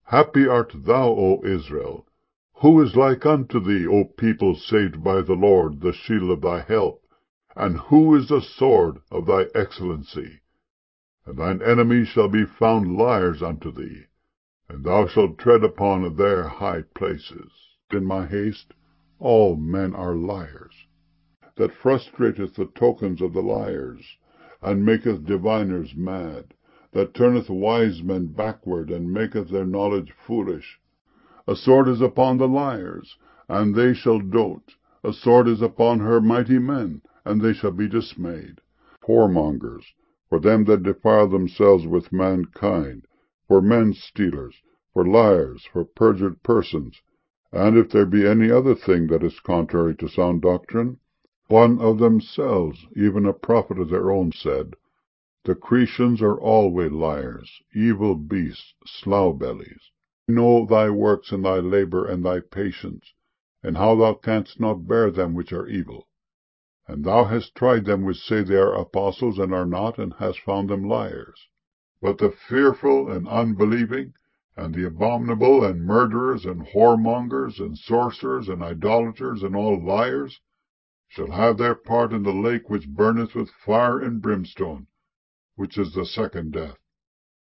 Happy art thou, O Israel! Who is like unto thee, O people saved by the Lord, the shield of thy help? And who is the sword of thy excellency? And thine enemies shall be found liars unto thee, and thou shalt tread upon their high places. In my haste, all men are liars, that frustrateth the tokens of the liars, and maketh diviners mad, that turneth wise men backward, and maketh their knowledge foolish. A sword is upon the liars, and they shall dote. A sword is upon her mighty men, and they shall be dismayed. Whoremongers, for them that defile themselves with mankind, for men stealers, for liars, for perjured persons, and if there be any other thing that is contrary to sound doctrine. One of themselves, even a prophet of their own, said, The Cretians are always liars, evil beasts, slough bellies. I know thy works, and thy labor, and thy patience, and how thou canst not bear them which are evil. And thou hast tried them which say they are apostles, and are not, and hast found them liars. But the fearful and unbelieving, and the abominable, and murderers, and whoremongers, and sorcerers, and idolaters, and all liars, shall have their part in the lake which burneth with fire and brimstone, which is the second death.